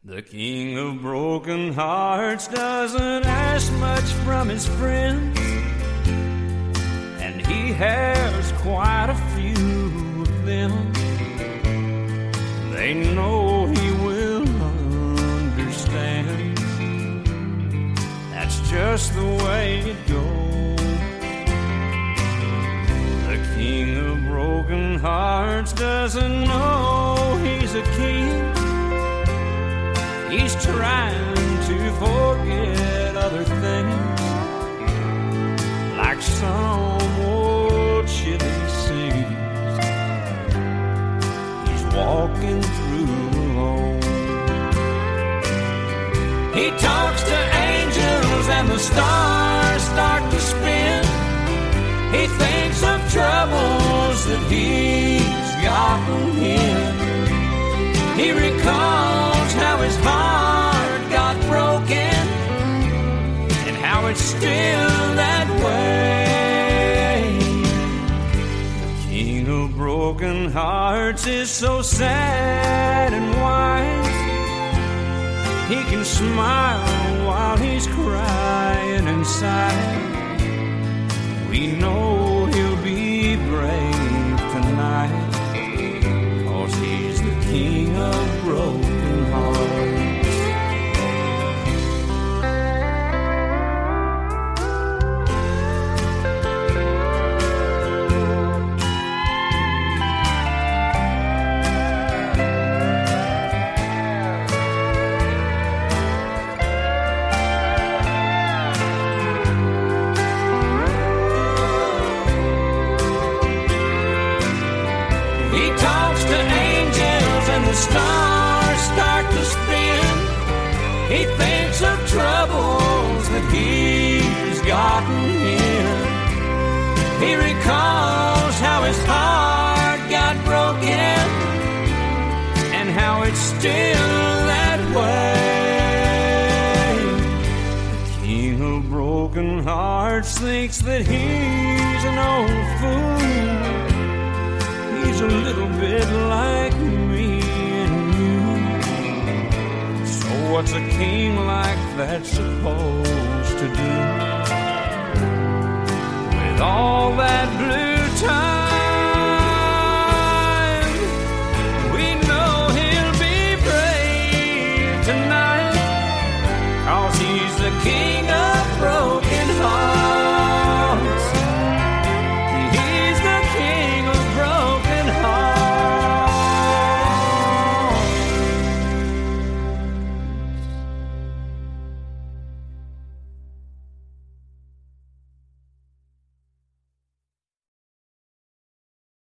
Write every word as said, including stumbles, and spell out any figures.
The king of broken hearts doesn't ask much from his friends, and he has quite a few of them. They know he will understand. That's just the way it goes. The king of broken hearts doesn't know he's a king. He's trying to forget other things, like some old chilly seas he's walking through alone. He talks to angels and the stars start to spin. He thinks of troubles that he's gotten in. He recalls how his heart got broken and how it's still that way. The king of broken hearts is so sad and wise. He can smile while he's crying inside. We know he'll be brave tonight, 'cause he's the king of broken hearts. He talks to angels and the stars start to spin. He thinks of troubles that he's gotten in. He recalls how his heart got broken and how it's still that way. The king of broken hearts thinks that he's an old fool. He's a little bit like me and you. So what's a king like that supposed to do with all that blue time?